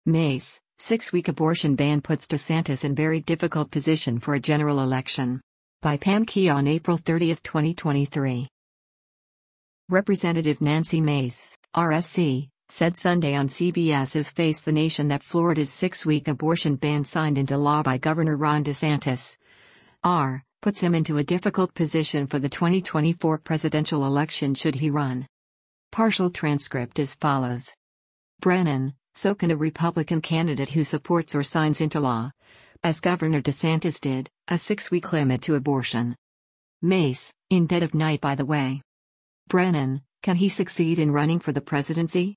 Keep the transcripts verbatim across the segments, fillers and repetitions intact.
Mace, six-week abortion ban puts DeSantis in very difficult position for a general election. By Pam Key on April thirtieth, twenty twenty-three. Representative Nancy Mace, R S C, said Sunday on CBS's Face the Nation that Florida's six-week abortion ban signed into law by Governor Ron DeSantis, R, puts him into a difficult position for the twenty twenty-four presidential election should he run. Partial transcript as follows. Brennan, so can a Republican candidate who supports or signs into law, as Governor DeSantis did, a six-week limit to abortion. Mace, in dead of night by the way. Brennan, can he succeed in running for the presidency?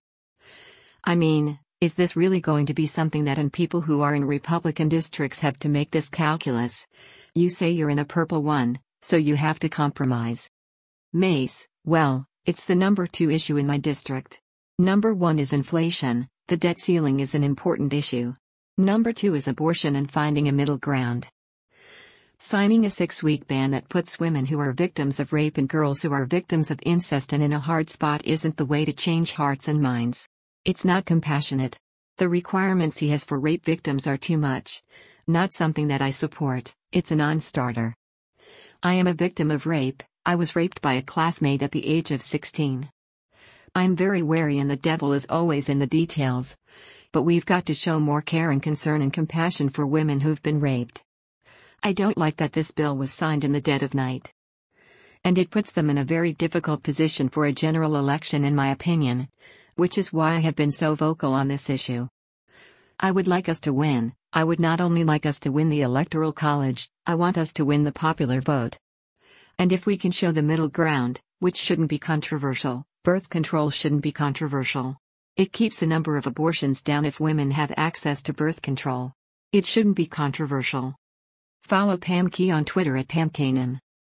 I mean, is this really going to be something that in people who are in Republican districts have to make this calculus? You say you're in a purple one, so you have to compromise. Mace, well, it's the number two issue in my district. Number one is inflation, the debt ceiling is an important issue. Number two is abortion and finding a middle ground. Signing a six-week ban that puts women who are victims of rape and girls who are victims of incest and in a hard spot isn't the way to change hearts and minds. It's not compassionate. The requirements he has for rape victims are too much. Not something that I support, it's a non-starter. I am a victim of rape. I was raped by a classmate at the age of sixteen. I'm very wary and the devil is always in the details. But we've got to show more care and concern and compassion for women who've been raped. I don't like that this bill was signed in the dead of night. And it puts them in a very difficult position for a general election in my opinion, which is why I have been so vocal on this issue. I would like us to win. I would not only like us to win the Electoral College, I want us to win the popular vote. And if we can show the middle ground, which shouldn't be controversial, birth control shouldn't be controversial. It keeps the number of abortions down if women have access to birth control. It shouldn't be controversial. Follow Pam Key on Twitter at Pam Kanan.